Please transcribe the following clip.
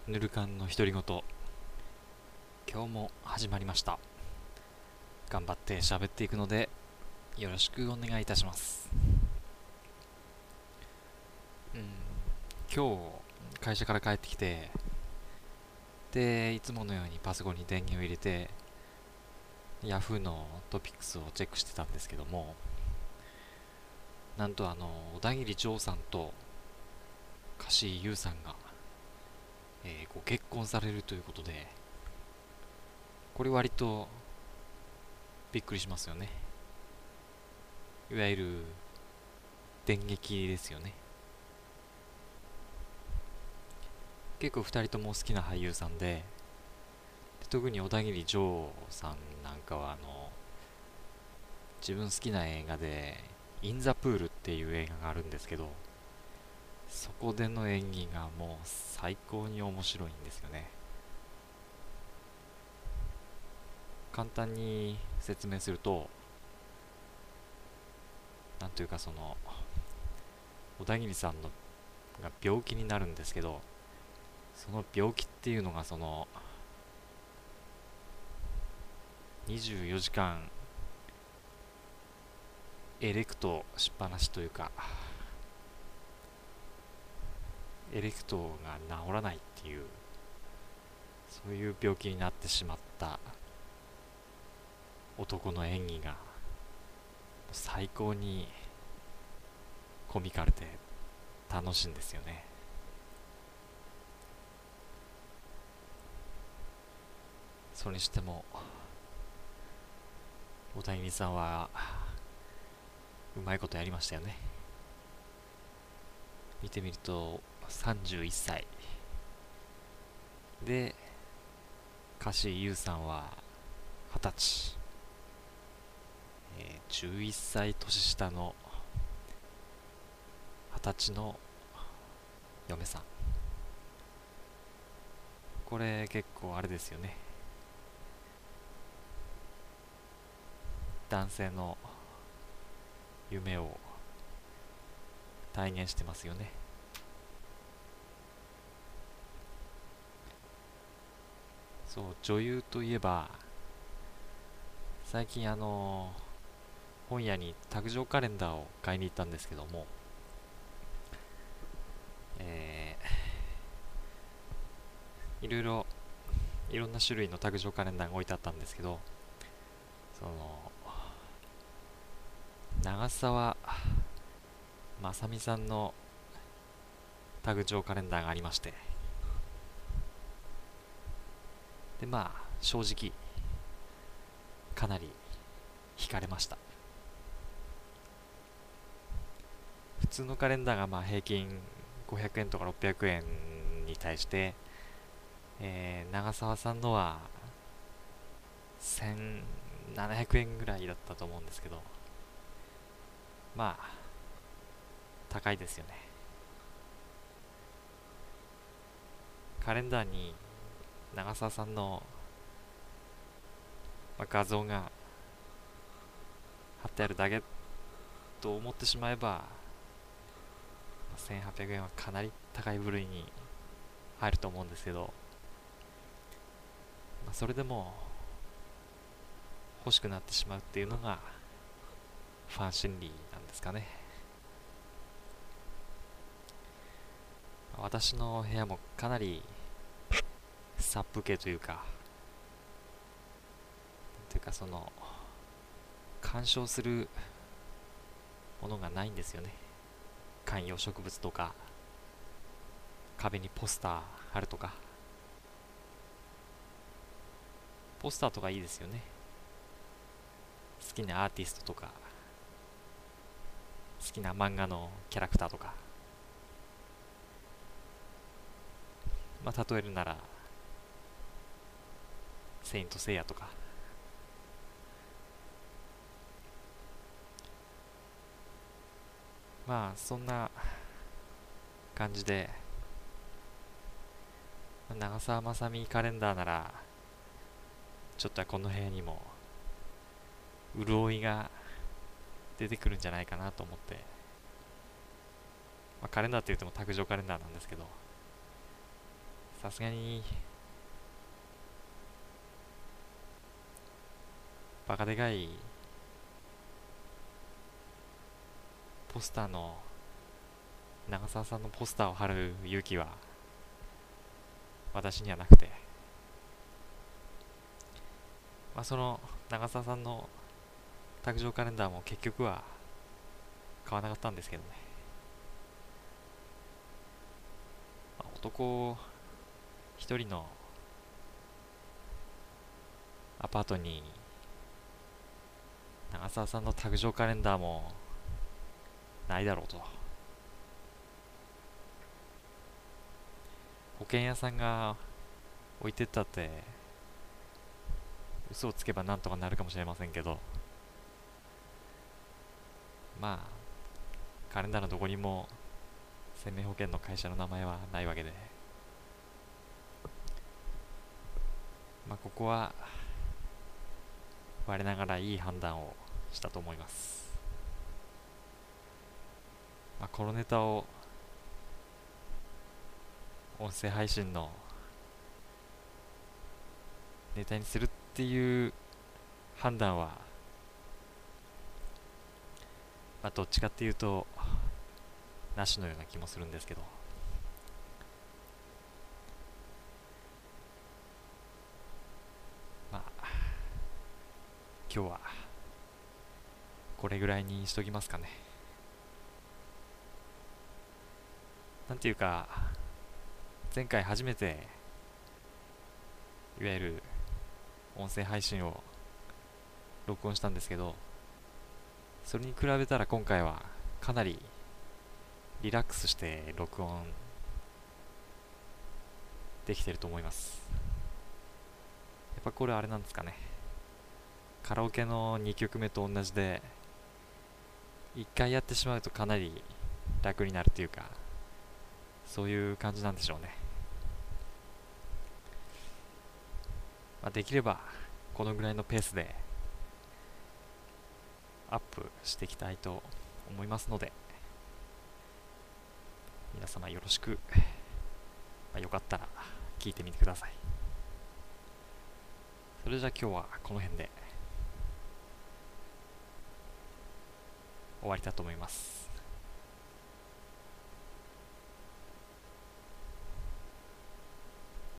ぬるかんの独り言、今日も始まりました。頑張って喋っていくのでよろしくお願いいたします。うん今日会社から帰ってきて、でいつものようにパソコンに電源を入れて Yahoo のトピックスをチェックしてたんですけども、なんと小田切丈さんと柏井優さんが、ご結婚されるということで、これ割とびっくりしますよね。いわゆる電撃ですよね。結構2人とも好きな俳優さんで、特に小田切丈さんなんかは自分好きな映画で「イン・ザ・プール」っていう映画があるんですけど、そこでの演技がもう最高に面白いんですよね。簡単に説明すると、なんというか小田切さんのが病気になるんですけど、その病気っていうのが24時間エレクトしっぱなしというか、エレクトが治らないっていう、そういう病気になってしまった男の演技が最高にコミカルで楽しいんですよね。それにしても小田切さんはうまいことやりましたよね。見てみると31歳で、柏井優さんは20歳、11歳年下の20歳の嫁さん。これ結構あれですよね、男性の夢を体現してますよね。そう、女優といえば最近本屋に卓上カレンダーを買いに行ったんですけども、えいろいろいろんな種類の卓上カレンダーが置いてあったんですけど、その長澤まさみさんの卓上カレンダーがありまして、で正直かなり惹かれました。普通のカレンダーが平均500円とか600円に対して、長澤さんのは1700円ぐらいだったと思うんですけど、高いですよね。カレンダーに長澤さんの、画像が貼ってあるだけと思ってしまえば、1800円はかなり高い部類に入ると思うんですけど、それでも欲しくなってしまうっていうのがファン心理なんですかね。私の部屋もかなり殺風景というか、鑑賞するものがないんですよね。観葉植物とか壁にポスターあるとか、ポスターとかいいですよね。好きなアーティストとか好きな漫画のキャラクターとか、例えるならセイントセイヤとか、そんな感じで、長澤まさみカレンダーならちょっとはこの部屋にも潤いが出てくるんじゃないかなと思って、カレンダーって言っても卓上カレンダーなんですけど、 さすがにバカでかいポスターの長澤さんのポスターを貼る勇気は私にはなくて、その長澤さんの卓上カレンダーも結局は買わなかったんですけどね。男一人のアパートに長澤さんの卓上カレンダーもないだろうと。保険屋さんが置いてったって嘘をつけばなんとかなるかもしれませんけど、カレンダーのどこにも生命保険の会社の名前はないわけで、ここは我ながらいい判断をしたと思います。このネタを音声配信のネタにするっていう判断は、どっちかっていうとなしのような気もするんですけど、今日はこれぐらいにしときますかね。なんていうか、前回初めていわゆる音声配信を録音したんですけど、それに比べたら今回はかなりリラックスして録音できてると思います。やっぱこれあれなんですかね、カラオケの2曲目と同じで、1回やってしまうとかなり楽になるっていうか、そういう感じなんでしょうね。できればこのぐらいのペースでアップしていきたいと思いますので、皆様よろしく、よかったら聞いてみてください。それじゃあ今日はこの辺で終わりだと思います。